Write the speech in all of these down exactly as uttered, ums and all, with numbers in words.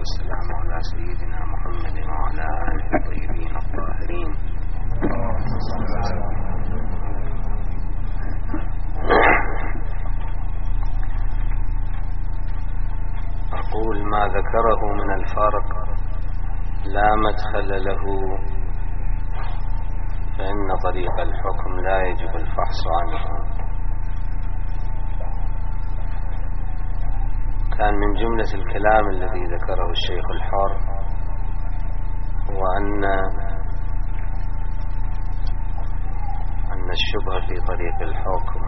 والسلام على سيدنا محمد وعلى آله الطيبين الطاهرين. أقول ما ذكره من الفرق لا مدخل له، فإن طريق الحكم لا يجب الفحص عنه. كان من جملة الكلام الذي ذكره الشيخ الحر هو أن أن الشبهة في طريق الحكم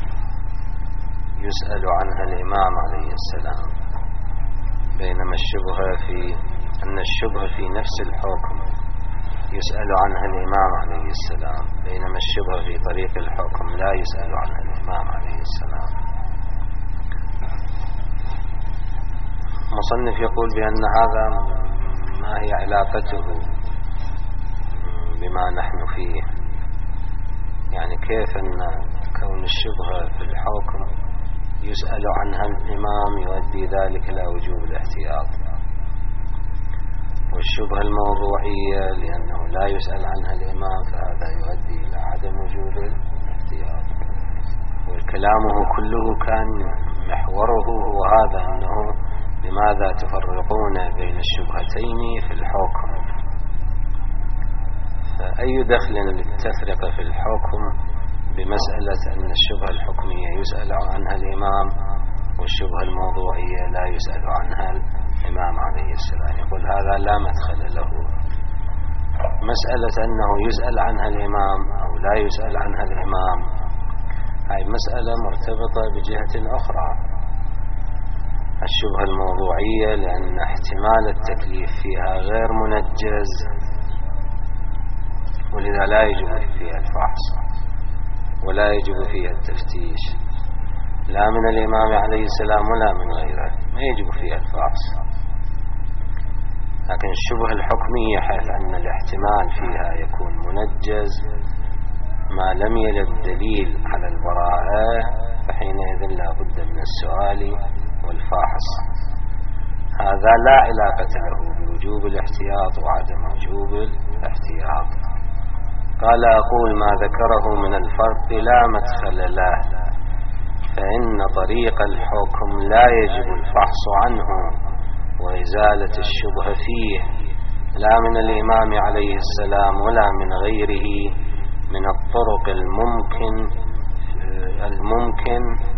يسأل عنها الإمام عليه السلام، بينما الشبهة في أن الشبهة في نفس الحكم يسأل عنها الإمام عليه السلام، بينما الشبهة في طريق الحكم لا يسأل عنها الإمام عليه السلام. المصنف يقول بأن هذا ما هي علاقته بما نحن فيه، يعني كيف أن كون الشبهة في الحكم يسأل عنها الإمام يؤدي ذلك إلى وجوب الاحتياط، والشبهة الموضوعية لأنه لا يسأل عنها الإمام فهذا يؤدي إلى عدم وجوب الاحتياط. وكلامه كله كان محوره هو هذا، أنه لماذا تفرقون بين الشبهتين في الحكم؟ فأي دخل للتفرقة في الحكم بمسألة أن الشبهة الحكمية يسأل عنها الإمام والشبهة الموضوعية لا يسأل عنها الإمام عليه السلام؟ يقول هذا لا مدخل له. مسألة أنه يسأل عنها الإمام أو لا يسأل عنها الإمام هاي مسألة مرتبطة بجهة أخرى. الشبهة الموضوعية لأن احتمال التكليف فيها غير منجز، ولذا لا يجب فيها الفحص ولا يجب فيها التفتيش، لا من الإمام عليه السلام ولا من غيره، ما يجب فيها الفحص. لكن الشبهة الحكمية حيث أن الاحتمال فيها يكون منجز ما لم يرد دليل على البراءة، فحينئذ لا بد من السؤال والفحص. هذا لا علاقة له بوجوب الاحتياط وعدم وجوب الاحتياط. قال أقول ما ذكره من الفرق لا مدخل له، فإن طريق الحكم لا يجب الفحص عنه وإزالة الشبهة فيه، لا من الإمام عليه السلام ولا من غيره من الطرق الممكن الممكن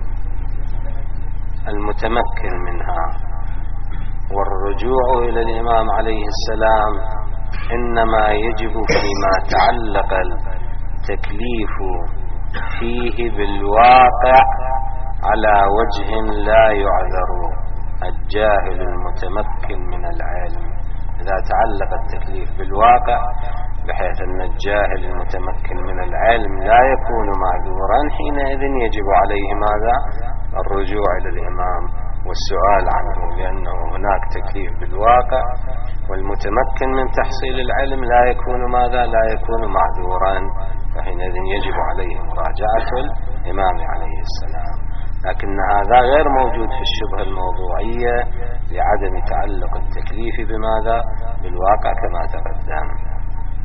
المتمكن منها. والرجوع إلى الإمام عليه السلام إنما يجب فيما تعلق التكليف فيه بالواقع على وجه لا يعذر الجاهل المتمكن من العلم. إذا تعلق التكليف بالواقع بحيث أن الجاهل المتمكن من العلم لا يكون معذورا، حينئذ يجب عليه ماذا؟ الرجوع إلى الإمام والسؤال عنه، لأنه هناك تكليف بالواقع والمتمكن من تحصيل العلم لا يكون ماذا؟ لا يكون معذورا، فحينئذ يجب عليه مراجعة الإمام عليه السلام. لكن هذا غير موجود في الشبهة الموضوعية لعدم تعلق التكليف بماذا؟ بالواقع كما تقدم.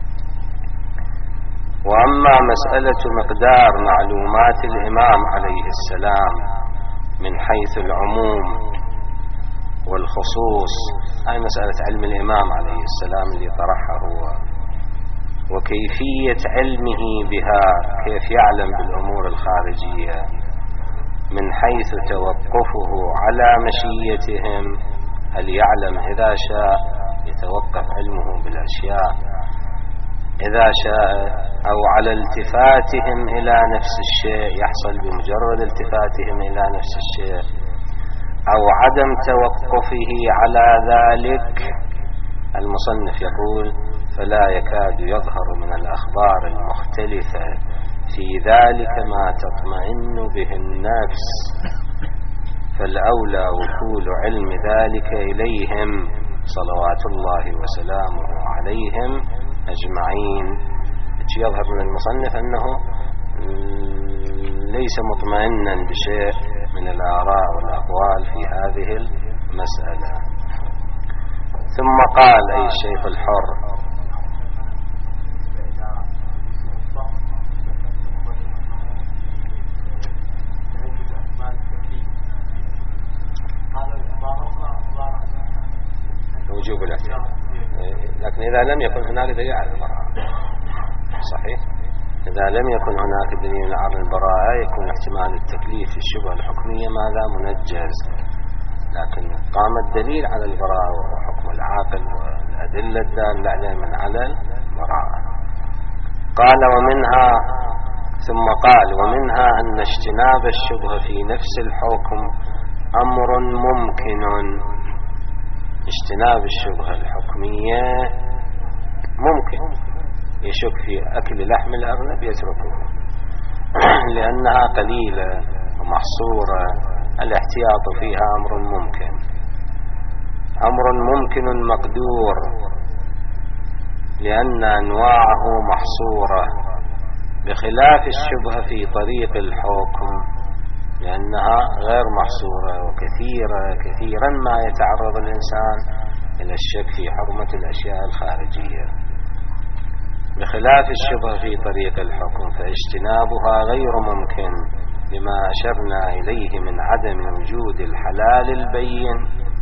وأما مسألة مقدار معلومات الإمام عليه السلام من حيث العموم والخصوص، هاي مسألة علم الإمام عليه السلام اللي طرحها هو، وكيفية علمه بها، كيف يعلم بالأمور الخارجية من حيث توقفه على مشيتهم، هل يعلم إذا شاء يتوقف علمه بالأشياء إذا شاء، أو على التفاتهم إلى نفس الشيء يحصل بمجرد التفاتهم إلى نفس الشيء، أو عدم توقفه على ذلك. المصنف يقول فلا يكاد يظهر من الأخبار المختلفة في ذلك ما تطمئن به النفس، فالأولى وكول علم ذلك إليهم صلوات الله وسلامه عليهم أجمعين. يظهر من المصنف أنه ليس مطمئنا بشيء من الآراء والأقوال في هذه المسألة. قال أي الشيخ الحر وجوب الاحتياط، لكن إذا لم يكن هناك دليل على البراءة صحيح. إذا لم يكن هناك دليل على البراءة يكون احتمال التكليف في الشبهة الحكمية ماذا منجز، لكن قام الدليل على البراءة وهو حكم العاقل والأدلة الدالة عليه من على البراءة. قال ومنها ثم قال ومنها أن اجتناب الشبهة في نفس الحكم أمر ممكن. اجتناب الشبهة الحكمية ممكن، يشك في أكل لحم الأرنب يتركه لأنها قليلة ومحصورة، الاحتياط فيها أمر ممكن، أمر ممكن مقدور لأن أنواعه محصورة، بخلاف الشبهة في طريق الحكم لأنها غير محصورة وكثيرة، كثيرا ما يتعرض الإنسان إلى الشك في حرمة الأشياء الخارجية. بخلاف الشبهة في طريق الحكم فاجتنابها غير ممكن لما أشرنا إليه من عدم وجود الحلال البين.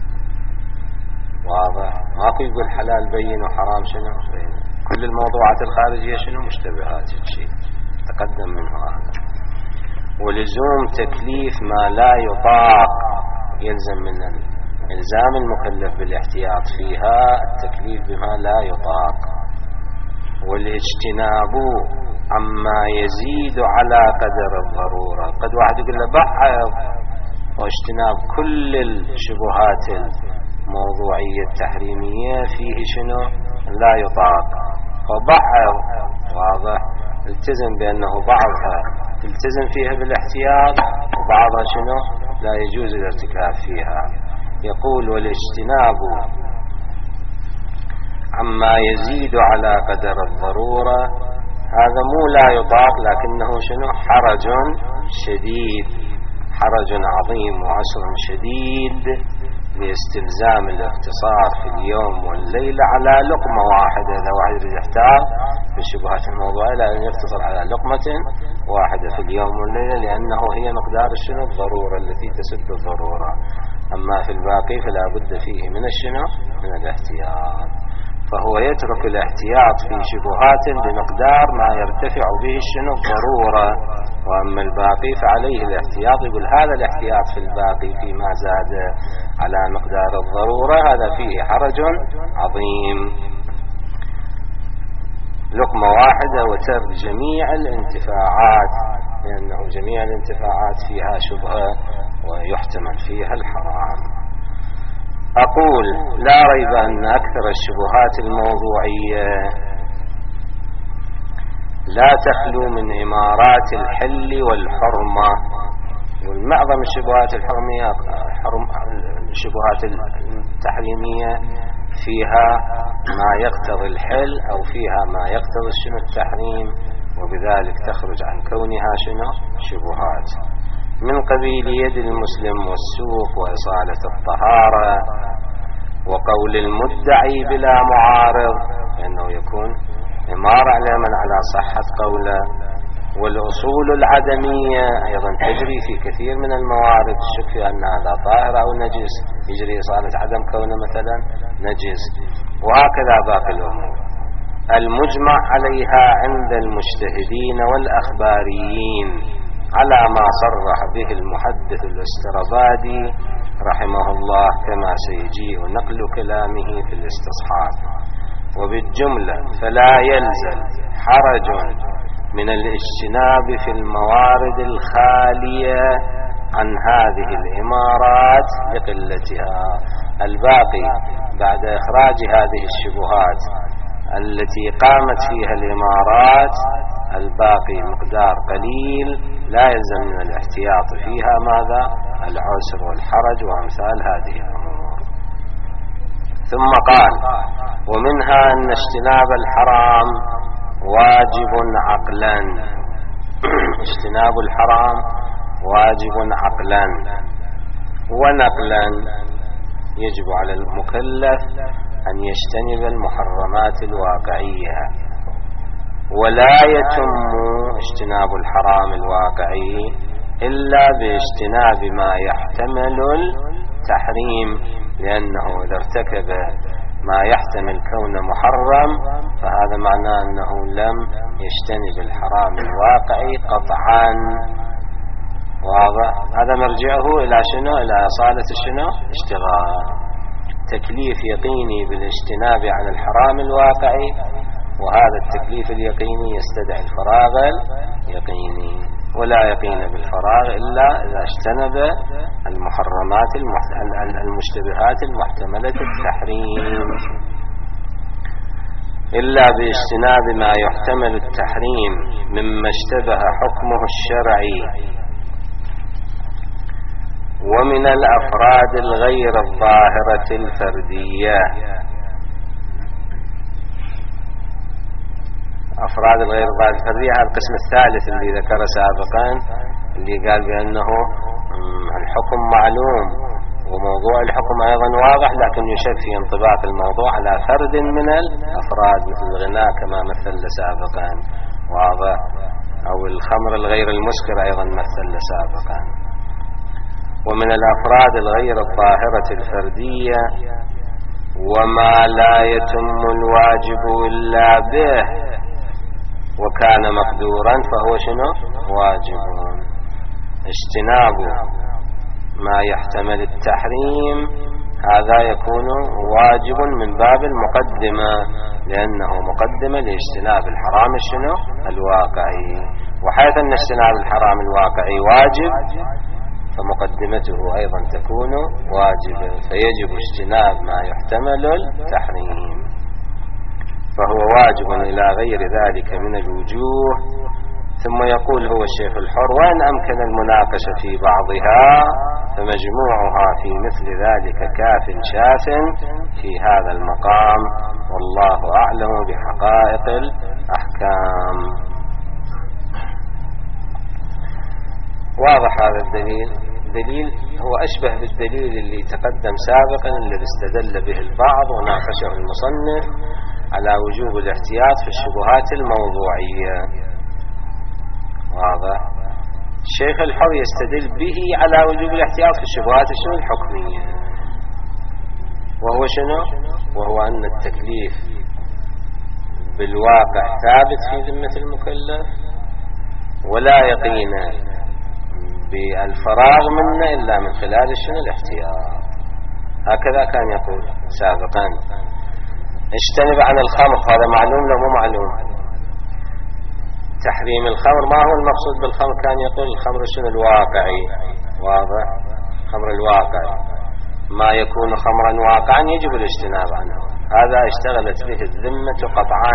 واضح؟ ماكو يقول حلال بين وحرام شنو بين. كل الموضوعات الخارجية شنو مشتبهات الشيء تقدم منه هذا. ولزوم تكليف ما لا يطاق يلزم من الإلزام المكلف بالاحتياط فيها التكليف بما لا يطاق، والاجتناب عما يزيد على قدر الضرورة. قد واحد يقول له بعض واجتناب كل الشبهات الموضوعية التحريمية فيه شنو لا يطاق، فبعض واضح التزم بأنه بعضها تلتزم فيها بالاحتياط وبعضها شنو لا يجوز الارتكاب فيها. يقول والاجتناب عما يزيد على قدر الضرورة هذا مو لا يطاق لكنه شنو حرج شديد، حرج عظيم وعسر شديد لاستلزام الاقتصار في اليوم والليلة على لقمة واحدة. إذا واحد يريد يحتاط في الشبهات الموضوعية لا يقتصر على لقمة واحدة في اليوم والليلة لأنه هي مقدار الشنو الضرورة التي تسد الضرورة. أما في الباقي فلا بد فيه من الشنو من الاحتياط، فهو يترك الاحتياط في شبهات بمقدار ما يرتفع به الشنو الضرورة، وأما الباقي فعليه الاحتياط. يقول هذا الاحتياط في الباقي فيما زاد على مقدار الضرورة هذا فيه حرج عظيم، لقمة واحدة وترك جميع الانتفاعات، لأنه جميع الانتفاعات فيها شبهة ويحتمل فيها الحرام. أقول لا ريب أن أكثر الشبهات الموضوعية لا تخلو من إمارات الحل والحرمة، والمعظم الشبهات الحرمية الشبهات التحريمية فيها ما يقتضي الحل أو فيها ما يقتضي شنو التحريم، وبذلك تخرج عن كونها شنو شبهات من قبيل يد المسلم والسوق وإصالة الطهارة وقول المدعي بلا معارض، لأنه يكون إمارة على من على صحة قوله، والأصول العدمية أيضا تجري في كثير من الموارد الشك في أن هذا طاهر أو نجس يجري إصالة عدم كونه مثلا نجس، وهكذا باقي الأمور المجمع عليها عند المجتهدين والأخباريين على ما صرح به المحدث الاسترابادي رحمه الله كما سيجيء نقل كلامه في الاستصحاب. وبالجملة فلا يلزم حرج من الاجتناب في الموارد الخالية عن هذه الإمارات لقلتها. الباقي بعد إخراج هذه الشبهات التي قامت فيها الإمارات الباقي مقدار قليل لا يلزم من الاحتياط فيها ماذا العسر والحرج وأمثال هذه الأمور. ثم قال ومنها أن اجتناب الحرام واجب عقلا اجتناب الحرام واجب عقلا ونقلا. يجب على المكلف أن يجتنب المحرمات الواقعية، ولا يتم اجتناب الحرام الواقعي إلا باجتناب ما يحتمل التحريم، لأنه إذا ارتكب ما يحتمل كون محرم فهذا معناه أنه لم يجتنب الحرام الواقعي قطعا. واضح؟ هذا مرجعه إلى شنو؟ إلى أصالة شنو؟ اشتغال. تكليف يقيني بالاجتناب عن الحرام الواقعي، وهذا التكليف اليقيني يستدعي الفراغ اليقيني، ولا يقين بالفراغ إلا إذا اجتنب المحرمات المشتبهات المحتملة التحريم. إلا باجتناب ما يحتمل التحريم مما اشتبه حكمه الشرعي ومن الأفراد الغير الظاهرة الفردية. أفراد الغير الظاهرة الفردية هذا القسم الثالث اللي ذكر سابقا، اللي قال بأنه الحكم معلوم وموضوع الحكم أيضا واضح، لكن يشك في انطباق الموضوع على فرد من الأفراد مثل الغناء كما مثل سابقا، واضح، أو الخمر الغير المسكر أيضا مثل سابقا. ومن الأفراد الغير الظاهرة الفردية وما لا يتم الواجب إلا به وكان مقدورا فهو شنو؟ واجب. اجتناب ما يحتمل التحريم هذا يكون واجب من باب المقدمة، لأنه مقدمة لاجتناب الحرام شنو؟ الواقعي. وحيث أن اجتناب الحرام الواقعي واجب فمقدمته أيضا تكون واجبة، فيجب اجتناب ما يحتمل التحريم، فهو واجب إلى غير ذلك من الوجوه. ثم يقول هو الشيخ الحر: وإن أمكن المناقشة في بعضها فمجموعها في مثل ذلك كاف شاف في هذا المقام، والله أعلم بحقائق الأحكام. واضح هذا الدليل؟ دليل هو أشبه بالدليل اللي تقدم سابقا الذي استدل به البعض وناقشه المصنف على وجوب الاحتياط في الشبهات الموضوعية. واضح؟ الشيخ الحر يستدل به على وجوب الاحتياط في الشبهات الشنو الحكمية، وهو شنو؟ وهو أن التكليف بالواقع ثابت في ذمة المكلف، ولا يقين بالفراغ منه إلا من خلال الشنو الاحتياط. هكذا كان يقول سابقا. اجتنب عن الخمر، هذا معلوم له مو معلوم؟ تحريم الخمر ما هو المقصود بالخمر؟ كان يقول الخمر شنو الواقعي. واضح؟ خمر الواقعي ما يكون خمرا واقعا يجب الاجتناب عنه، هذا اشتغلت به الذمة قطعا.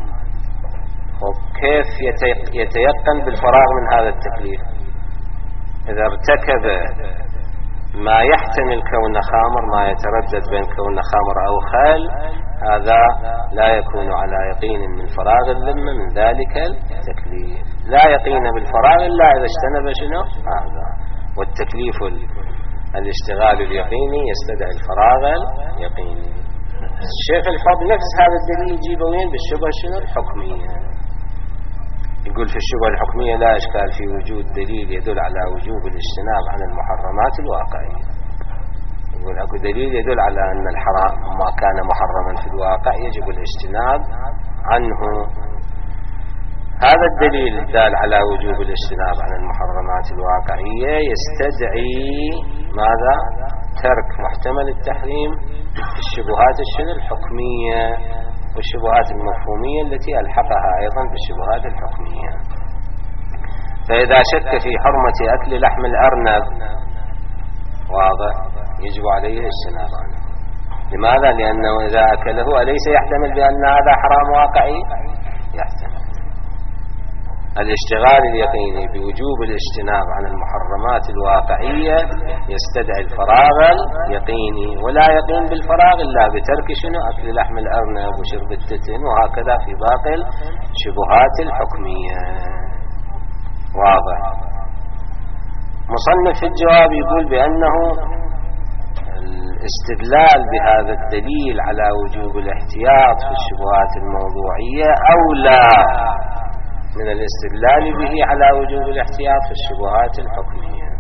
وكيف يتيقن بالفراغ من هذا التكليف؟ إذا ارتكب ما يحتمل كون خامر، ما يتردد بين كون خامر أو خال، هذا لا يكون على يقين من فراغ الذمة من ذلك التكليف. لا يقين بالفراغ إلا إذا اجتنب شنو؟ هذا. والتكليف الاشتغال اليقيني يستدعي الفراغ اليقيني. الشيخ الحر نفس هذا الدليل يجيبه وين؟ بالشبهة شنو الحكمية. يقول في الشبهة الحكمية لا إشكال في وجود دليل يدل على وجوب الاجتناب عن المحرمات الواقعية. يقول أكو دليل يدل على أن الحرام ما كان محرما في الواقع يجب الاجتناب عنه. هذا الدليل الدال على وجوب الاجتناب عن المحرمات الواقعية يستدعي ماذا؟ ترك محتمل التحريم في الشبهات الشنو الحكمية والشبهات المفهومية التي ألحقها أيضا بالشبهات الحكمية. فإذا شك في حرمة أكل لحم الأرنب، واضح، يجب عليه الاجتناب عنه. لماذا؟ لأنه إذا أكله أليس يحتمل بأن هذا حرام واقعي؟ يحتمل. الاشتغال اليقيني بوجوب الاجتناب عن المحرمات الواقعية يستدعي الفراغ اليقيني، ولا يقين بالفراغ إلا بترك شنو؟ أكل لحم الأرنب وشرب التتن، وهكذا في باقي الشبهات الحكمية. واضح؟ مصنف في الجواب يقول بأنه الاستدلال بهذا الدليل على وجوب الاحتياط في الشبهات الموضوعية أولى من الاستدلال به على وجوب الاحتياط في الشبهات الحكمية،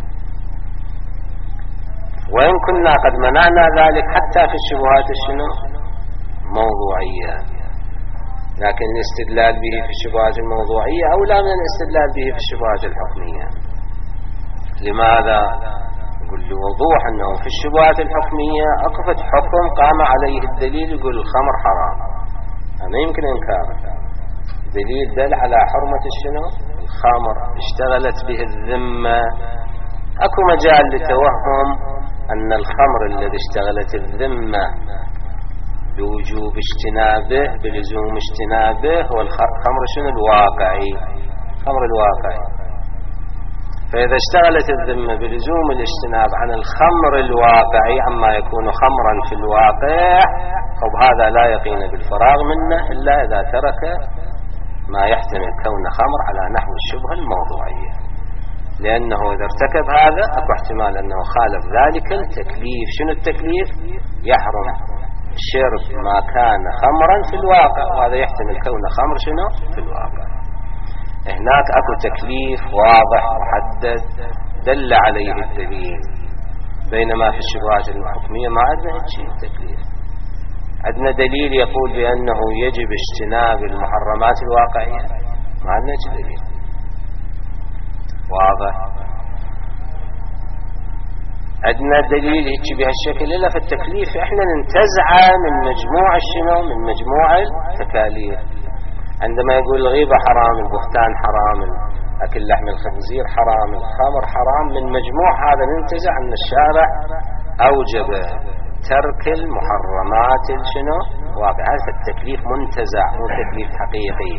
وإن كنا قد منعنا ذلك حتى في الشبهات الشنو موضوعية، لكن الاستدلال به في الشبهات الموضوعية أولى من الاستدلال به في الشبهات الحكمية. لماذا؟ يقول لوضوح أنه في الشبهات الحكمية أقفت حكم قام عليه الدليل، يقول الخمر حرام، ما يمكن إنكاره، دليل دل على حرمة الشنو الخمر، اشتغلت به الذمة، أكو مجال لتوهم أن الخمر الذي اشتغلت الذمة بوجوب اجتنابه بلزوم اجتنابه هو الخمر شنو الواقعي، خمر الواقعي. فإذا اشتغلت الذمة بلزوم الاجتناب عن الخمر الواقعي عما يكون خمرا في الواقع، طب هذا لا يقين بالفراغ منه إلا إذا ترك ما يحتمل كون خمر على نحو الشبهة الموضوعية، لأنه إذا ارتكب هذا أكو احتمال أنه خالف ذلك التكليف. شنو التكليف؟ يحرم شرب ما كان خمرا في الواقع، وهذا يحتمل كون خمر شنو في الواقع. هناك أكو تكليف واضح محدد دل عليه الدليل، بينما في الشبهات الحكمية ما عندنا شيء تكليف، عندنا دليل يقول بأنه يجب اجتناب المحرمات الواقعية، ما عندنا شيء دليل واضح. عندنا دليل هيك بهالشكل إلا في التكليف احنا ننتزعه من مجموع الشنو من مجموع التكاليف. عندما يقول الغيبة حرام، البهتان حرام، أكل لحم الخنزير حرام، الخمر حرام، من مجموع هذا ننتزع أن الشارع أوجب ترك المحرمات الشنو واقع. هذا التكليف منتزع مو تكليف حقيقي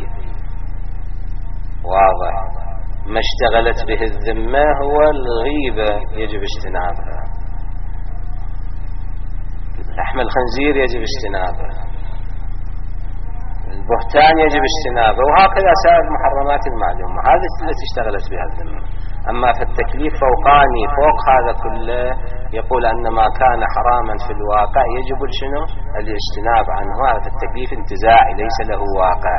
واضح. ما اشتغلت به الذمة هو الغيبة يجب اجتنابها، لحم الخنزير يجب اجتنابه، البهتان يجب اجتنابه، وهكذا سائر المحرمات المعلومة، هذه التي اشتغلت بها الذمة. أما في التكليف فوقاني فوق هذا كله يقول أن ما كان حراما في الواقع يجب شنو الاجتناب عنه، هذا التكليف انتزاعي ليس له واقع.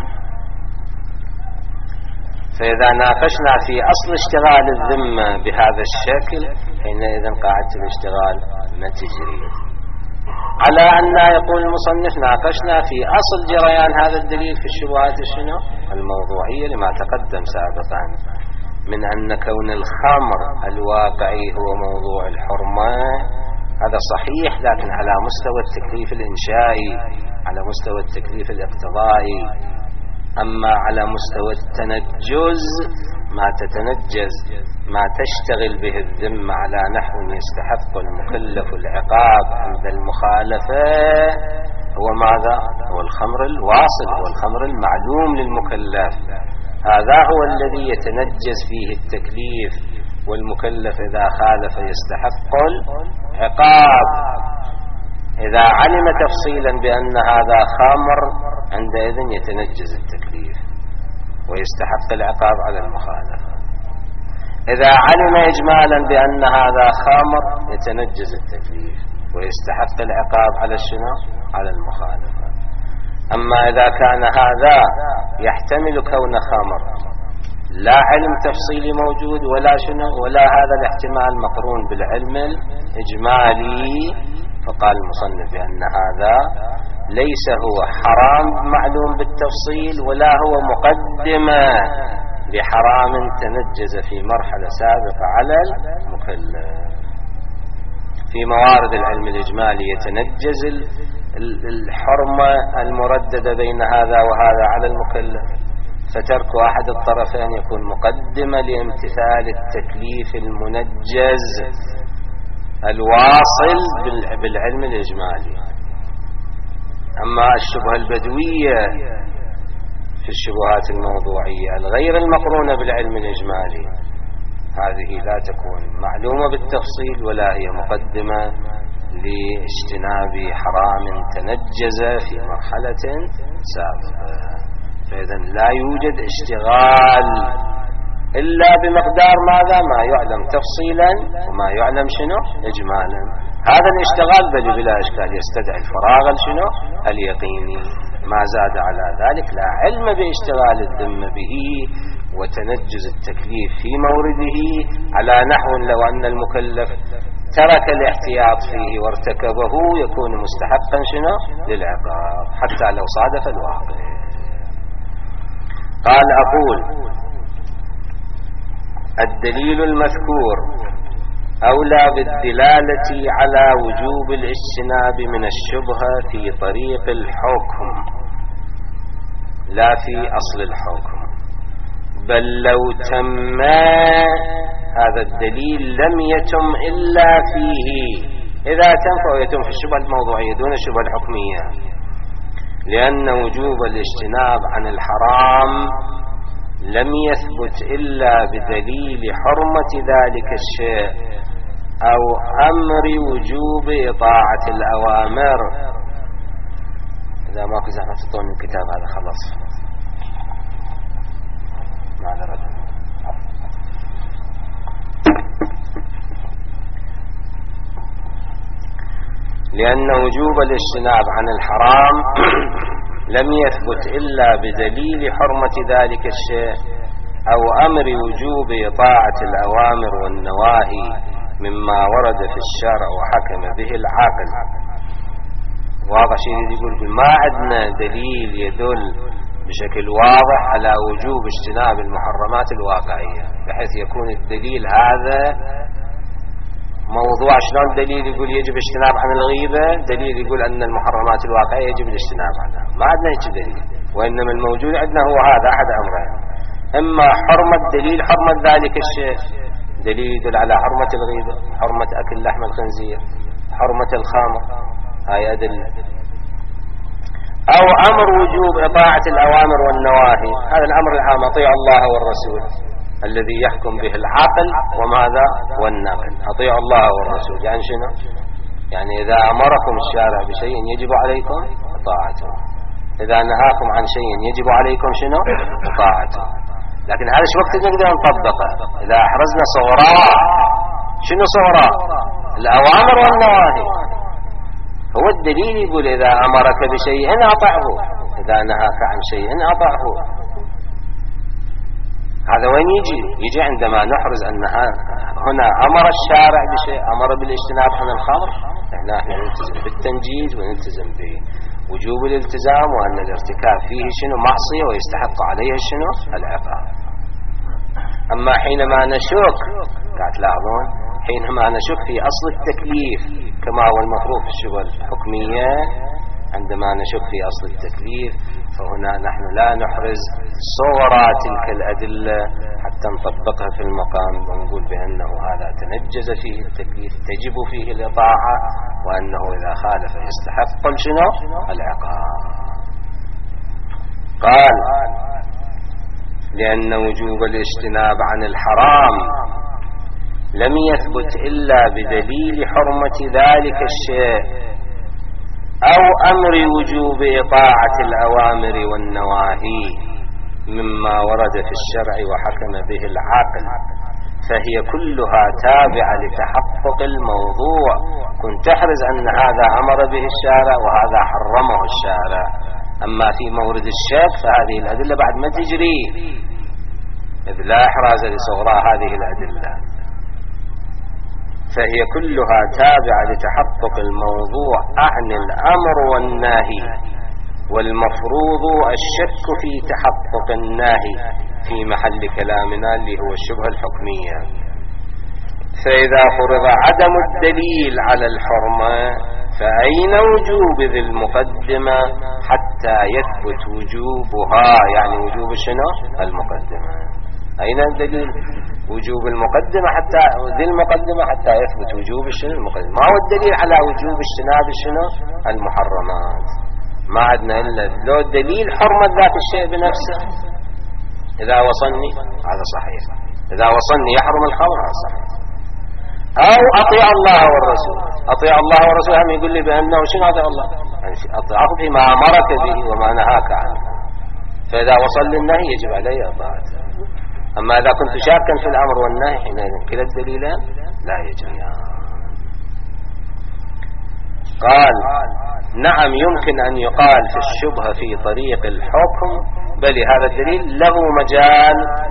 فإذا ناقشنا في أصل اشتغال الذمة بهذا الشكل حينئذ قاعدة الاشتغال ما تجري. على أن يقول المصنف ناقشنا في أصل جريان هذا الدليل في الشبهات الشنو الموضوعية لما تقدم سابقا من أن كون الخمر الواقعي هو موضوع الحرمة، هذا صحيح، لكن على مستوى التكليف الإنشائي، على مستوى التكليف الاقتضائي. أما على مستوى التنجز ما تتنجز ما تشتغل به الذمة على نحو يستحق المكلف العقاب عند المخالفة، هو ماذا؟ هو الخمر الواصل، هو الخمر المعلوم للمكلف، هذا هو الذي يتنجز فيه التكليف، والمكلف إذا خالف يستحق العقاب. إذا علم تفصيلا بأن هذا خمر عندئذ يتنجز التكليف ويستحق العقاب على المخالفة. إذا علم إجمالا بأن هذا خمر يتنجز التكليف ويستحق العقاب على الشنو على المخالفة. أما إذا كان هذا يحتمل كون خمر لا علم تفصيلي موجود ولا شنو ولا هذا الاحتمال مقرون بالعلم الإجمالي، فقال المصنف بأن هذا ليس هو حرام معلوم بالتفصيل ولا هو مقدمة لحرام تنجز في مرحلة سابقة على المكلف. في موارد العلم الإجمالي يتنجز الحرمة المرددة بين هذا وهذا على المكلف، فترك أحد الطرفين يكون مقدمة لامتثال التكليف المنجز الواصل بالعلم الإجمالي. أما الشبهة البدوية في الشبهات الموضوعية الغير المقرونة بالعلم الإجمالي هذه لا تكون معلومة بالتفصيل ولا هي مقدمة لاجتناب حرام تنجز في مرحلة سابقة. فإذا لا يوجد اشتغال إلا بمقدار ماذا؟ ما يعلم تفصيلا وما يعلم شنو إجمالا. هذا الاشتغال بل بلا إشكال يستدعي الفراغ شنو اليقيني. ما زاد على ذلك لا علم باشتغال الذمة به وتنجز التكليف في مورده، على نحو لو أن المكلف ترك الاحتياط فيه وارتكبه يكون مستحقا شنو للعقاب حتى لو صادف الواقع. قال أقول الدليل المذكور أولى بالدلالة على وجوب الاجتناب من الشبهة في طريق الحكم لا في أصل الحكم، بل لو تم هذا الدليل لم يتم إلا فيه. إذا تم فهو يتم في الشبهة الموضوعية دون الشبهة الحكمية، لأن وجوب الاجتناب عن الحرام لم يثبت إلا بدليل حرمة ذلك الشيء أو أمر وجوب إطاعة الأوامر. إذا ما كنت زحمة تطوني الكتاب هذا خلاص معذرة. لأن وجوب الاجتناب عن الحرام لم يثبت إلا بدليل حرمة ذلك الشيء أو أمر وجوب إطاعة الأوامر والنواهي مما ورد في الشرع وحكم به العاقل. واضح شيء يقول ما عندنا دليل يدل بشكل واضح على وجوب اجتناب المحرمات الواقعية، بحيث يكون الدليل هذا موضوع. شلون دليل يقول يجب اجتناب عن الغيبة، دليل يقول أن المحرمات الواقعية يجب الاجتناب عنها؟ ما عندنا هيك دليل، وإنما الموجود عندنا هو هذا أحد أمرين: إما حرمة دليل حرمة ذلك الشيء، دليل يدل على حرمة الغيبة، حرمة أكل لحم الخنزير، حرمة الخمر، هاي أدلة، أو أمر وجوب إطاعة الأوامر والنواهي. هذا الأمر العام: أطيع الله والرسول الذي يحكم به العقل وماذا والنقل. أطيع الله والرسول يعني شنو؟ يعني إذا أمركم الشارع بشيء يجب عليكم طاعته، إذا نهاكم عن شيء يجب عليكم شنو؟ طاعته. لكن هذا شو وقت نقدر نطبقه؟ إذا أحرزنا صغراء. شنو صغراء؟ الأوامر والنواهي. هو الدليل يقول إذا أمرك بشيء أطعه، إذا نهاك عن شيء أطعه. هذا وين يجي؟ يجي عندما نحرز أن هنا أمر الشارع بشيء، أمر بالاجتناب عن الخمر، احنا نلتزم بالتنجيز ونلتزم بوجوب الالتزام، وأن الارتكاب فيه شنو؟ معصية ويستحق عليها شنو؟ العقاب. أما حينما نشك، قاعد تلاحظون، حينما نشك في أصل التكليف كما هو المفروض في الشبهة الحكمية، عندما نشك في أصل التكليف فهنا نحن لا نحرز صورة تلك الأدلة حتى نطبقها في المقام ونقول بأنه هذا تنجز فيه التكليف تجب فيه الإطاعة، وأنه إذا خالف يستحق شنو؟ العقاب. قال: لأن وجوب الاجتناب عن الحرام لم يثبت إلا بدليل حرمة ذلك الشيء أو أمر وجوب إطاعة الأوامر والنواهي مما ورد في الشرع وحكم به العاقل، فهي كلها تابعة لتحقق الموضوع. كنت تحرز أن هذا أمر به الشارع وهذا حرمه الشارع. أما في مورد الشك فهذه الأدلة بعد ما تجري، إذ لا إحراز لصغراء هذه الأدلة، فهي كلها تابعة لتحقق الموضوع عن الأمر والنهي، والمفروض الشك في تحقق النهي في محل كلامنا اللي هو الشبهة الحكمية. فإذا فرض عدم الدليل على الحرمة فأين وجوب ذي المقدمة حتى يثبت وجوبها؟ يعني وجوب شنو؟ المقدمة. أين الدليل وجوب المقدمة حتى ذي المقدمة حتى يثبت وجوب شنو؟ المقدمة. ما هو الدليل على وجوب اجتناب شنو؟ المحرمات. ما عندنا إلا لو دليل حرمة ذات الشيء بنفسه. إذا وصلني هذا صحيح، إذا وصلني يحرم الخمر هذا صحيح. أو أطيع الله والرسول. أطيع الله والرسول هم يقول لي بأنه شنو أطيع الله؟ يعني أطيعه فيما أمرك به وما نهاك عنه. فإذا وصل للنهي يجب علي أطاعته. أما إذا كنت شاكا في الأمر والنهي حينئذ كلا الدليلان لا يجريان. قال نعم يمكن أن يقال في الشبهة في طريق الحكم، بل هذا الدليل له مجال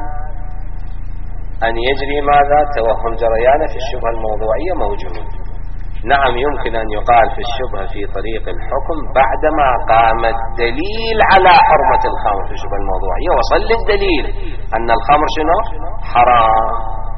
أن يجري ماذا توهم جريانه في الشبهة الموضوعية موجود. نعم يمكن أن يقال في الشبهة في طريق الحكم بعدما قام الدليل على حرمة الخمر في الشبهة الموضوعية، وصل للدليل أن الخمر شنو حرام،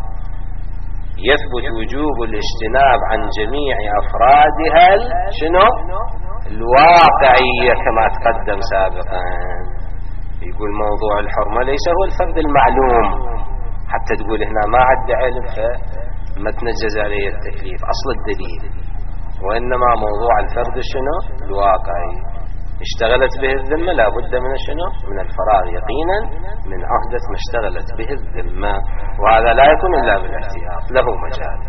يثبت وجوب الاجتناب عن جميع أفرادها شنو الواقعية كما تقدم سابقا. يقول موضوع الحرمة ليس هو الفرد المعلوم، حتى تقول هنا ما عد علم فما تنجز عليه التكليف أصل الدليل، وإنما موضوع الفرد شنو الواقعي. اشتغلت به الذمة لا بد من شنو من الفراغ يقينا من عهدة ما اشتغلت به الذمة، وهذا لا يكون إلا بالاحتياط له مجال.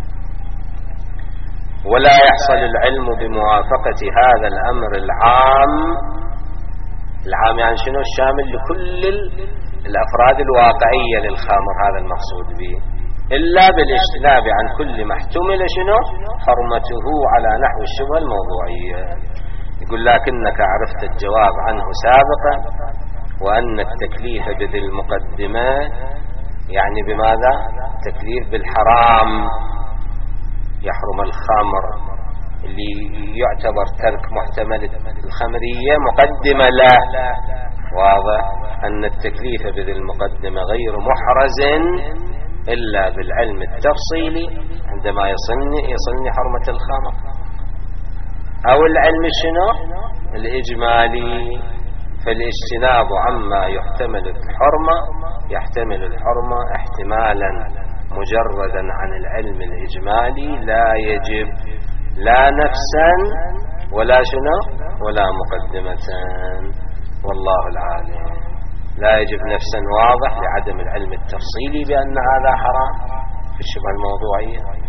ولا يحصل العلم بموافقة هذا الأمر العام، العام يعني شنو الشامل لكل الأفراد الواقعية للخمر، هذا المقصود به، إلا بالاجتناب عن كل ما احتمل شنو حرمته على نحو الشبهة الموضوعية. يقول لكنك عرفت الجواب عنه سابقا، وأن التكليف بذي المقدمة يعني بماذا تكليف بالحرام يحرم الخمر اللي يعتبر ترك محتمل الخمرية مقدمة له. واضح أن التكليف بذي المقدمة غير محرز إلا بالعلم التفصيلي عندما يصلني يصلني حرمة الخمر، أو العلم شنو الإجمالي. فالاجتناب عما يحتمل الحرمة يحتمل الحرمة احتمالا مجردا عن العلم الإجمالي لا يجب لا نفسا ولا شنو ولا مقدمة، والله العالم. لا يجب نفسا واضح لعدم العلم التفصيلي بأن هذا حرام في الشبهة الموضوعية،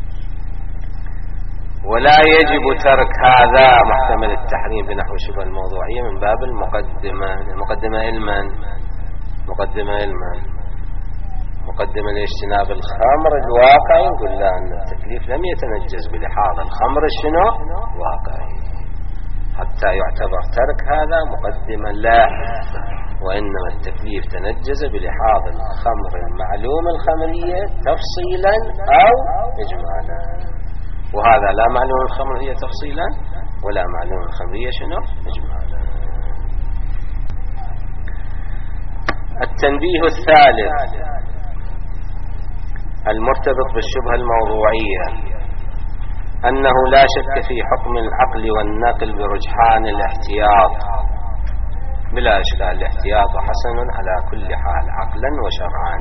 ولا يجب ترك هذا محتمل التحريم بنحو الشبهة الموضوعية من باب المقدمة. المقدمة علما مقدمة علما مقدمة لاجتناب الخمر الواقعي، نقول لا أن التكليف لم يتنجز بلحاظ الخمر الشنو واقعي حتى يعتبر ترك هذا مقدمة لا، وإنما التكليف تنجز بلحاظ الخمر المعلوم الخمرية تفصيلا أو إجمالا، وهذا لا معلوم الخمرية تفصيلا ولا معلوم الخمرية شنو إجمالا. التنبيه الثالث المرتبط بالشبهة الموضوعية أنه لا شك في حكم العقل والنقل برجحان الاحتياط بلا إشكال. الاحتياط حسن على كل حال عقلا وشرعا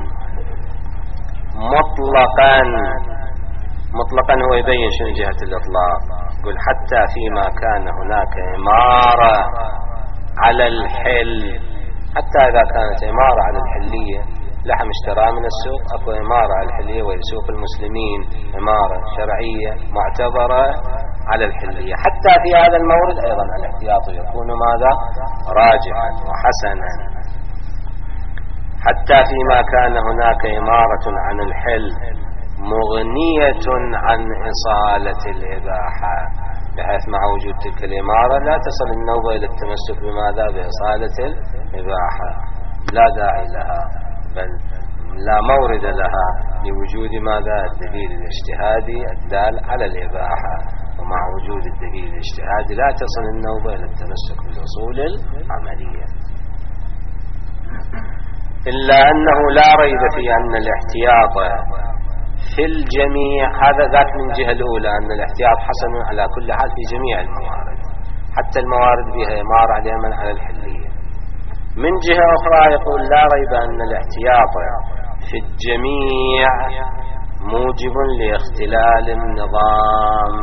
مطلقا. مطلقا هو يبين شنو جهة الإطلاق، يقول حتى فيما كان هناك إمارة على الحل، حتى إذا كانت إمارة على الحلية لحم اشترى من السوق، أكو إمارة على الحلية ويسوق المسلمين إمارة شرعية معتبرة على الحلية، حتى في هذا المورد أيضا الاحتياط يكون ماذا راجحا وحسنا. حتى فيما كان هناك إمارة عن الحل مغنية عن إصالة الإباحة، بحيث مع وجود تلك الإمارة لا تصل النوبة إلى التمسك بماذا بإصالة الإباحة، لا داعي لها بل لا مورد لها لوجود ماذا الدليل الاجتهادي الدال على الإباحة، ومع وجود الدليل الاجتهادي لا تصل النوبة إلى التمسك بالأصول العملية. إلا أنه لا ريب في أن الاحتياط في الجميع، هذا ذاك من جهة الأولى أن الاحتياط حسن على كل حال في جميع الموارد، حتى الموارد بها إمارة على اليمن على الحلية. من جهة أخرى يقول لا ريب أن الاحتياط في الجميع موجب لاختلال النظام،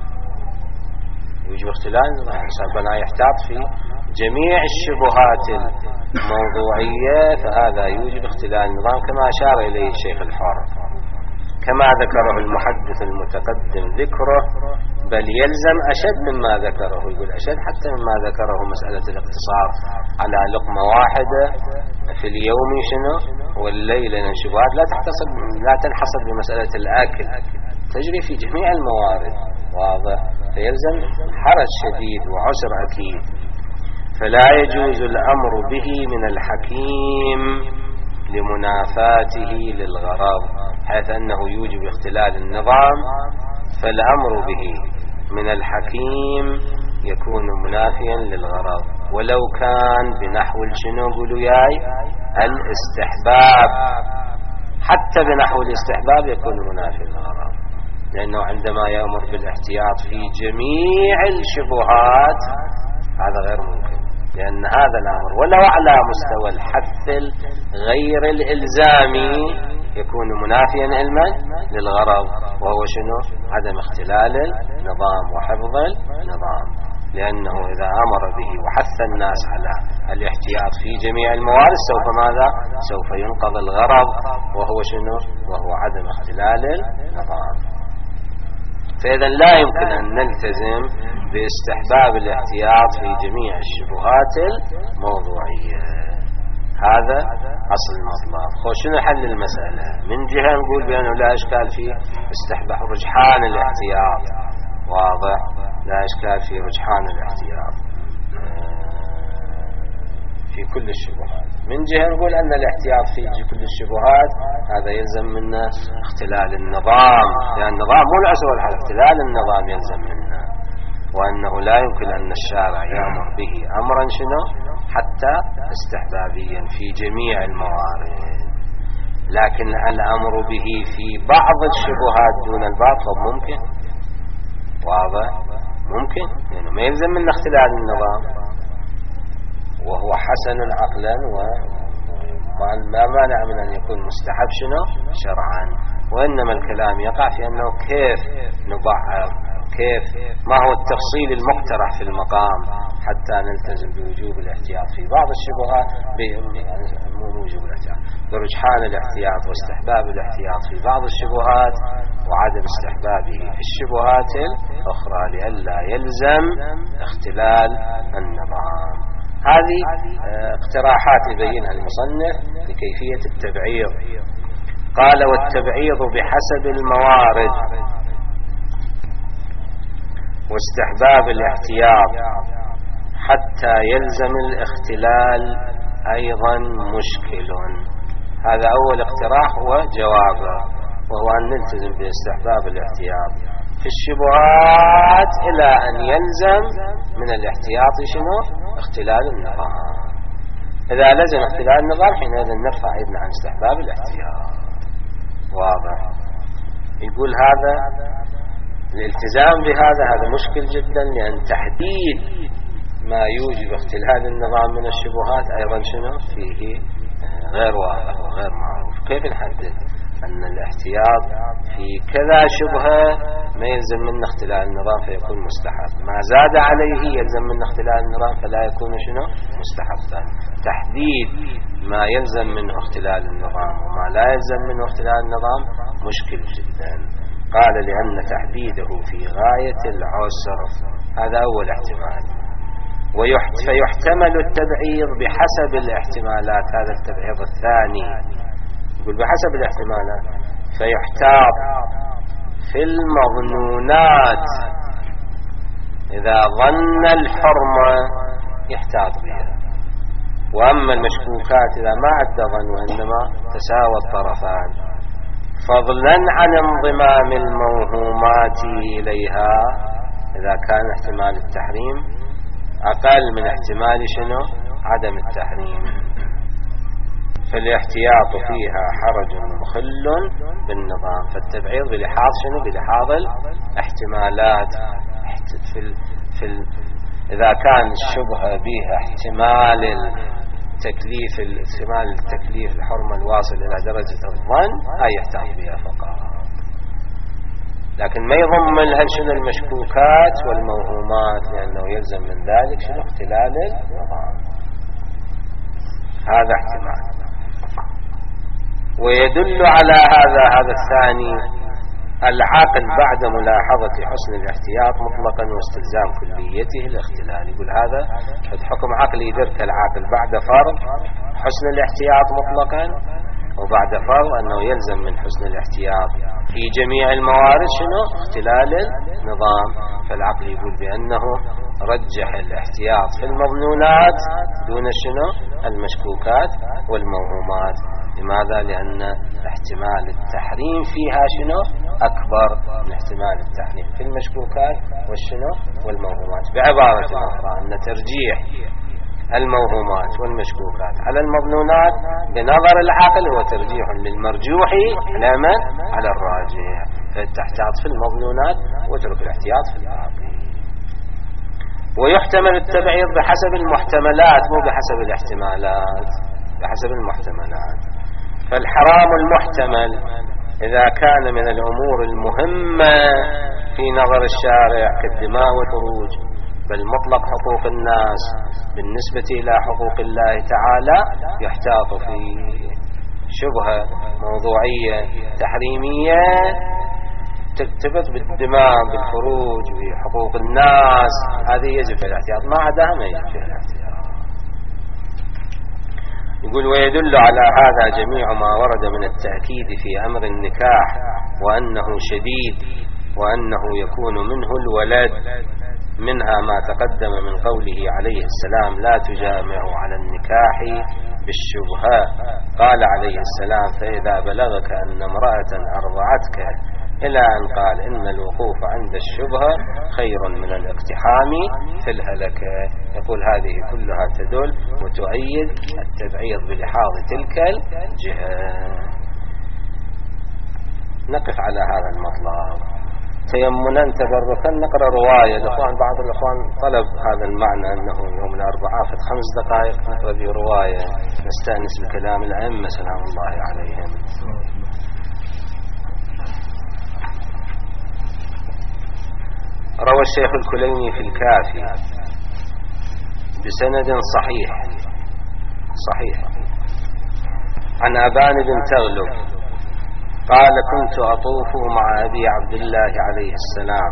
يوجب اختلال النظام، سبنا يحتاط في جميع الشبهات الموضوعية، فهذا يوجب اختلال النظام كما أشار إليه الشيخ الحر، كما ذكره المحدث المتقدم ذكره، بل يلزم أشد مما ذكره. يقول أشد حتى مما ذكره مسألة الاقتصار على لقمة واحدة في اليوم شنو والليلة، لأن الشبهات لا تحتصر لا تنحصر بمسألة الأكل، تجري في جميع الموارد. واضح فيلزم حرج شديد وعسر أكيد. فلا يجوز الأمر به من الحكيم لمنافاته للغرض، حيث أنه يوجب اختلال النظام، فالأمر به من الحكيم يكون منافيا للغرض، ولو كان بنحو شنو قولوا ياي الاستحباب، حتى بنحو الاستحباب يكون منافي للغرض، لأنه عندما يأمر بالاحتياط في جميع الشبهات هذا غير ممكن، لأن هذا الأمر ولو على مستوى الحث غير الإلزامي يكون منافيا علما للغرض، وهو شنو؟ عدم اختلال النظام وحفظ النظام، لأنه إذا أمر به وحث الناس على الاحتياط في جميع الموارد سوف ماذا؟ سوف ينقض الغرض، وهو شنو؟ وهو عدم اختلال النظام. فإذا لا يمكن أن نلتزم باستحباب الاحتياط في جميع الشبهات الموضوعية. هذا أصل المطلب. خوش شنو حل المسألة؟ من جهة نقول بأنه لا إشكال في استحباب رجحان الاحتياط، واضح، لا إشكال في رجحان الاحتياط في كل الشبهات. من جهة نقول أن الاحتياط في كل الشبهات هذا يلزم منا اختلال النظام، لأن النظام مو الأسوأ الحال، اختلال النظام يلزم منا، وأنه لا يمكن أن الشارع يأمر به أمرا شنو حتى استحبابيا في جميع الموارد، لكن الأمر به في بعض الشبهات دون البعض ممكن، واضح، ممكن، يعني ما يلزم من اختلال النظام، وهو حسن عقلا وما مانع من أن يكون مستحب شنو شرعا. وإنما الكلام يقع في أنه كيف نضعف، كيف ما هو التفصيل المقترح في المقام حتى نلتزم بوجوب الاحتياط في بعض الشبهات، مو وجوب الاحتياط، برجحان الاحتياط واستحباب الاحتياط في بعض الشبهات وعدم استحبابه في الشبهات الأخرى لئلا يلزم اختلال النظام. هذه اقتراحات يبينها المصنف لكيفية التبعيض. قال: والتبعيض بحسب الموارد واستحباب الاحتياط حتى يلزم الاختلال أيضا مشكل. هذا أول اقتراح وجوابه، وهو أن نلتزم باستحباب الاحتياط في الشبهات إلى أن يلزم من الاحتياط شنو؟ اختلال النظام. إذا لزم اختلال النظام حينئذ نرفع يدنا عن استحباب الاحتياط. واضح. يقول هذا الالتزام بهذا هذا مشكل جدا، لأن تحديد ما يوجب اختلال النظام من الشبهات أيضا شنو فيه غير واضح وغير معروف. كيف نحدد أن الاحتياط في كذا شبهة ما يلزم من اختلال النظام فيكون مستحب، ما زاد عليه يلزم من اختلال النظام فلا يكون شنو مستحبا. تحديد ما يلزم منه اختلال النظام وما لا يلزم منه اختلال النظام مشكل جدا. قال: لأن تحديده في غاية العسر. هذا أول احتمال. فيحتمل التبعيض بحسب الاحتمالات. هذا التبعيض الثاني. يقول بحسب الاحتمالات، فيحتاط في المظنونات إذا ظن الحرمة يحتاط بها، وأما المشكوكات إذا ما عد ظن وإنما تساوى الطرفان، فضلا عن انضمام الموهومات إليها إذا كان احتمال التحريم أقل من احتمال شنو عدم التحريم، فالاحتياط فيها حرج مخل بالنظام. فالتبعيض بلحاظ شنو بلحاظ الاحتمالات. في ال في ال إذا كان الشبهة بها احتمال التكليف احتمال التكليف الحرمة الواصل إلى درجة الظن هاي يحتاط بها فقط، لكن ما يضم لها شنو المشكوكات والموهومات، لأنه يلزم من ذلك شنو اختلال النظام. هذا احتمال. ويدل على هذا هذا الثاني العقل بعد ملاحظة حسن الاحتياط مطلقا واستلزام كليته الاختلال. يقول هذا حكم عقلي يدرك العقل بعد فرض حسن الاحتياط مطلقا وبعد فرض أنه يلزم من حسن الاحتياط في جميع الموارد شنو؟ اختلال النظام. فالعقل يقول بأنه رجح الاحتياط في المظنونات دون شنو؟ المشكوكات والموهومات. لماذا؟ لأن احتمال التحريم فيها شنو؟ أكبر من احتمال التحريم في المشكوكات والشنو؟ والموهومات. بعبارة أخرى أن ترجيح الموهومات والمشكوكات على المظنونات بنظر العقل هو ترجيح للمرجوح على من؟ على الراجح. فالتحتاط في المظنونات وترك الاحتياط في الباقي. ويحتمل التبعيض بحسب المحتملات مو بحسب الاحتمالات، بحسب المحتملات. فالحرام المحتمل إذا كان من الأمور المهمة في نظر الشارع كالدماء والفروج، بل مطلق حقوق الناس بالنسبة إلى حقوق الله تعالى، يحتاط في شبهة موضوعية تحريمية ترتبط بالدماء بالفروج بحقوق الناس، هذه يجب الاحتياط، ما عداها ما يجب الاحتياط. يقول ويدل على هذا جميع ما ورد من التأكيد في أمر النكاح، وأنه شديد، وأنه يكون منه الولد، منها ما تقدم من قوله عليه السلام لا تجامعوا على النكاح بالشبهة. قال عليه السلام فإذا بلغك أن امرأة أرضعتك، إلى أن قال إن الوقوف عند الشبهة خير من الاقتحام في الهلكة. يقول هذه كلها تدل وتؤيد التبعيض بلحاظ تلك الجهة. نقف على هذا المطلب تيمنا تبركا. نقرأ رواية الأخوان، بعض الأخوان طلب هذا المعنى أنه يوم الأربعاء في خمس دقائق نقرأ به رواية نستأنس بكلام الأئمة سلام الله عليهم. روى الشيخ الكليني في الكافي بسند صحيح صحيح عن أبان بن تغلب قال كنت أطوف مع أبي عبد الله عليه السلام،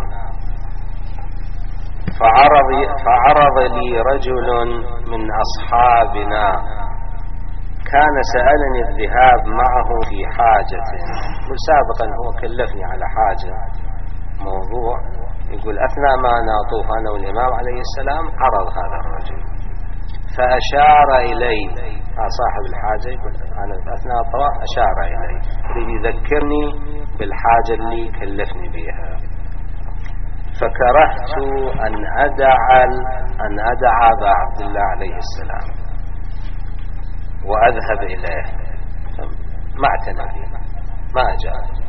فعرض, فعرض لي رجل من أصحابنا كان سألني الذهاب معه في حاجة. سابقا هو كلفني على حاجة موضوع، يقول أثناء ما أنا أطوف أنا والإمام عليه السلام عرض هذا الرجل فأشار إلي صاحب الحاجة، يقول أنا أثناء الطواف أشار إلي يريد يذكرني بالحاجة اللي كلفني بها. فكرهت أن أدع أن أدع أبا عبد الله عليه السلام وأذهب إليه، ما اعتنى بي ما أجاب.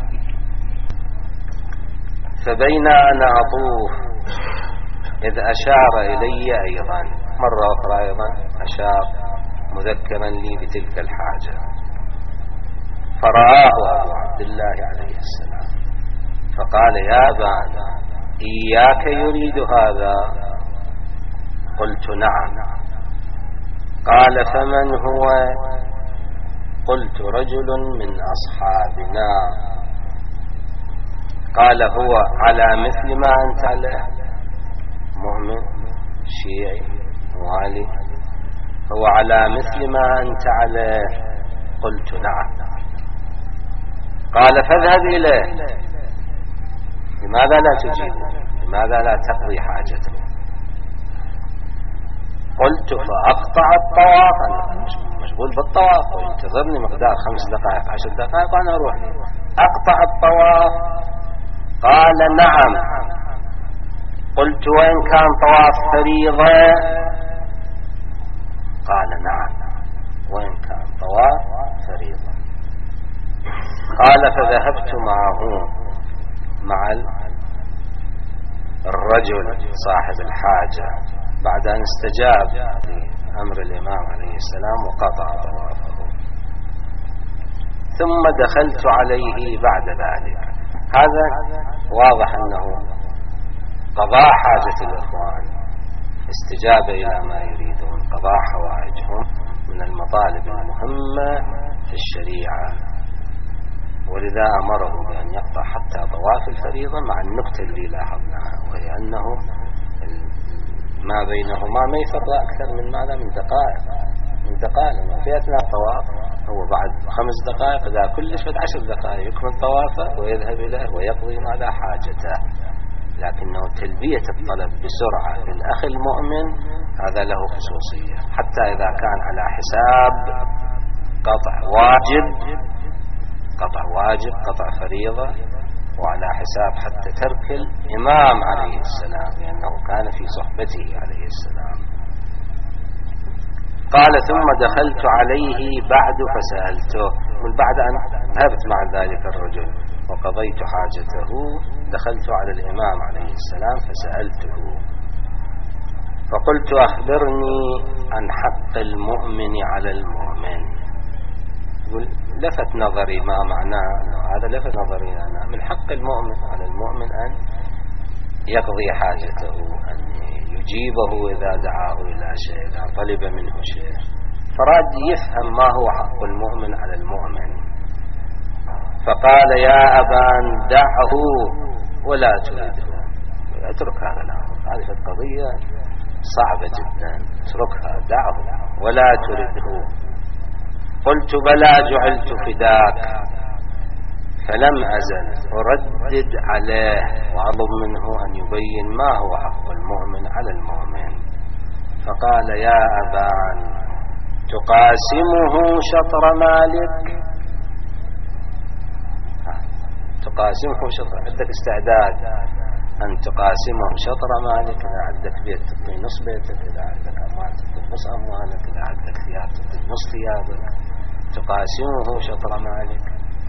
فبين أنا أطوف إذ أشار إلي أيضا مرة أخرى أيضا أشار مذكرا لي بتلك الحاجة. فرآه أبو عبد الله عليه السلام فقال يا أبانا إياك يريد هذا؟ قلت نعم. قال فمن هو؟ قلت رجل من أصحابنا. قال هو على مثل ما أنت عليه، مؤمن شيعي موالي، هو على مثل ما أنت عليه؟ قلت نعم. قال فاذهب إليه، لماذا لا تجيبه؟ لماذا لا تقضي حاجته؟ قلت فأقطع الطواف، أنا مشغول بالطواف وينتظرني مقدار خمس دقائق عشر دقائق وأنا أروح أقطع الطواف. قال نعم. قلت وإن كان طواف فريضة؟ قال نعم وإن كان طواف فريضة. قال فذهبت معه مع الرجل صاحب الحاجة بعد أن استجاب لأمر الإمام عليه السلام وقطع طوافه، ثم دخلت عليه بعد ذلك. هذا واضح أنه قضاء حاجة الإخوان، استجاب إلى ما يريدون، قضاء حوائجهم من المطالب المهمة في الشريعة، ولذا أمره بأن يقطع حتى طواف الفريضة، مع النقطة اللي لاحظناها وهي أنه ما بينهما ما يفرق أكثر من ماذا؟ من دقائق من دقائق في أثناء الطواف هو بعد خمس دقائق إذا كلش بعد عشر دقائق يكمل طوافه ويذهب إليه ويقضي ماذا حاجته. لكنه تلبية الطلب بسرعة للأخ المؤمن هذا له خصوصية، حتى إذا كان على حساب قطع واجب قطع واجب قطع فريضة، وعلى حساب حتى ترك الإمام عليه السلام لأنه كان في صحبته عليه السلام. قال ثم دخلت عليه بعد فسألته، والبعد أن ذهبت مع ذلك الرجل وقضيت حاجته دخلت على الإمام عليه السلام فسألته فقلت أخبرني عن حق المؤمن على المؤمن. لفت نظري ما معناه هذا، لفت نظري أنا من حق المؤمن على المؤمن أن يقضي حاجته، أن يجيبه إذا دعاه إلى شيء، إذا طلب منه شيء، فراد يفهم ما هو حق المؤمن على المؤمن. فقال يا أبان دعه ولا تريده، اترك هذا الأمر، هذه القضية صعبة جدا، اتركها دعه ولا تريده. قلت بلى جعلت فداك، فلم أزل أردد عليه وأطلب منه أن يبين ما هو حق المؤمن على المؤمن. فقال يا أبان تقاسمه شطر مالك، تقاسمه شطر، عندك استعداد أن تقاسمه شطر مالك؟ إذا عندك بيت تعطي نص بيتك، إذا عندك أموال تعطي نص أموالك، إذا عندك ثياب تعطي نص ثيابك، تقاسمه شطر مالك.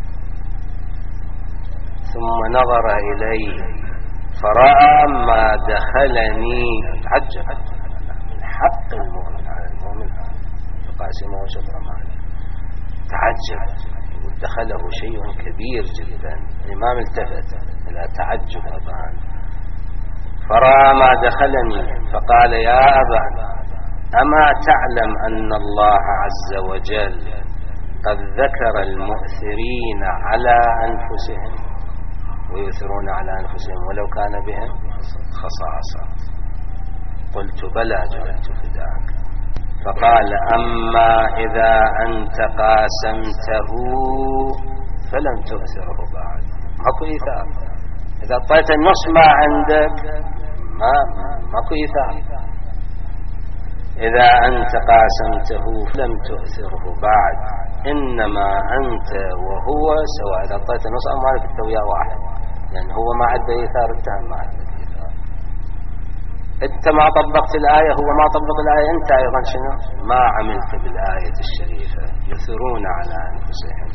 ثم نظر إلي فرأى ما دخلني، تعجب من حق المؤمن على المؤمن تقاسمه شطر مالك، تعجب دخله شيء كبير جدا. الإمام التفت إلى تعجب أبان فرأى ما دخلني فقال يا أبا أما تعلم أن الله عز وجل قد ذكر المؤثرين على أنفسهم ويؤثرون على أنفسهم ولو كان بهم خصاصة؟ قلت بلى جعلت فداك. فقال أما إذا أنت قاسمته فلم تؤثره بعد، ماكو إيثار. إذا أعطيت النص ما عندك ما ماكو إيثار. إذا أنت قاسمته فلم تؤثره بعد، إنما أنت وهو سواء. إذا أعطيت النص أموالك أنت وياه واحد، لأن هو ما عنده إيثار أنت ما عندك إيثار. أنت ما طبقت الآية هو ما طبق الآية، أنت أيضا شنو ما عملت بالآية الشريفة. يثرون على أنفسهم،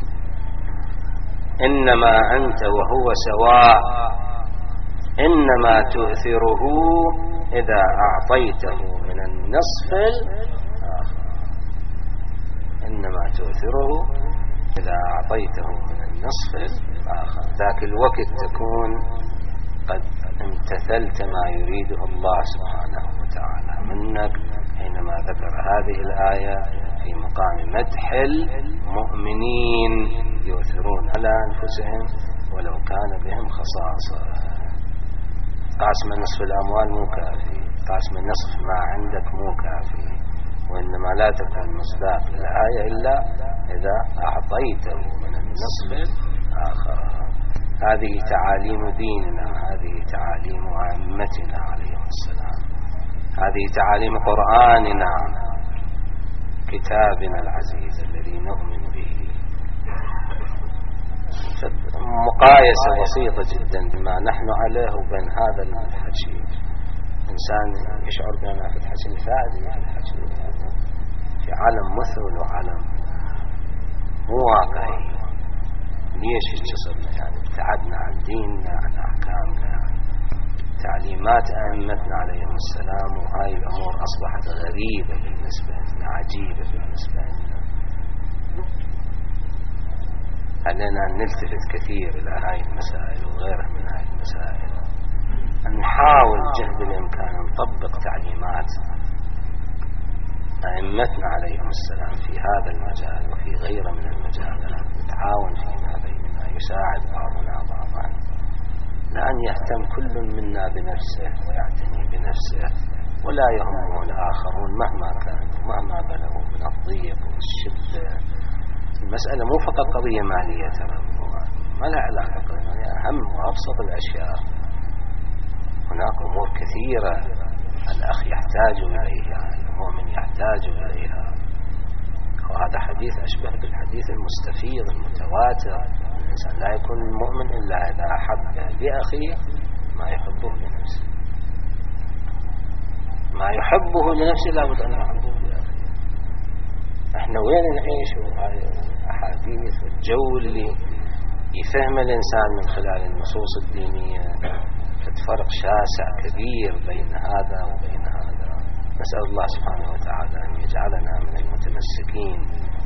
إنما أنت وهو سواء، إنما تؤثره إذا أعطيته من النصف الآخر، إنما تؤثره إذا أعطيته من النصف الآخر. ذاك الوقت تكون قد امتثلت ما يريده الله سبحانه وتعالى منك حينما ذكر هذه الآية في مقام مدح المؤمنين يؤثرون على أنفسهم ولو كان بهم خصاصة. قاسم نصف الأموال مو كافي، قاسم النصف ما عندك مو كافي، وإنما لا تكون مصداق للآية إلا إذا أعطيته من النصف الآخر. هذه تعاليم ديننا، هذه تعاليم أئمتنا عليهم السلام، هذه تعاليم قرآننا كتابنا العزيز الذي نؤمن به. مقايسة بسيطة جدا بما نحن عليه وبين هذا الحكي، إنسان يشعر بأن في الحكي مثالي، في الحكي في عالم مثل وعالم مو واقعي. ليش يتصلنا يعني ابتعدنا عن ديننا عن أحكامنا تعليمات أئمتنا عليهم السلام، وهاي الأمور أصبحت غريبة بالنسبة لنا، عجيبة بالنسبة لنا. علينا أن نلتفت كثير إلى هاي المسائل وغيرها من هاي المسائل، أن نحاول جهد الإمكان نطبق تعليمات أئمتنا عليهم السلام في هذا المجال وفي غيره من المجالات، نتعاون فيما بيننا، يساعد بعضنا بعضا، لأن يهتم كل منا بنفسه ويعتني بنفسه ولا يهمه الآخرون مهما كانوا مهما بلغوا من الضيق والشدة المسألة مو فقط قضية مالية، ترى ما لها علاقة قضية، أهم وأبسط الأشياء. هناك أمور كثيرة الأخ يحتاج إليها، المؤمن يحتاج إليها، وهذا حديث أشبه بالحديث المستفيض المتواتر. الإنسان لا يكون المؤمن إلا إذا أحب لأخيه ما يحبه لنفسه، ما يحبه لنفسه لابد أن يحبه لأخيه. احنا وين نعيش الأحاديث والجو اللي يفهم الإنسان من خلال النصوص الدينية فرق شاسع كبير بين هذا وبين هذا. نسأل الله سبحانه وتعالى أن يجعلنا من المتمسكين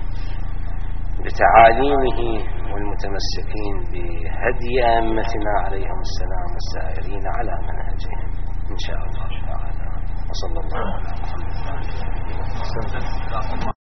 بتعاليمه والمتمسكين بهدي أئمتنا عليهم السلام والسائرين على منهجهم إن شاء الله تعالى. وصلى الله على محمد.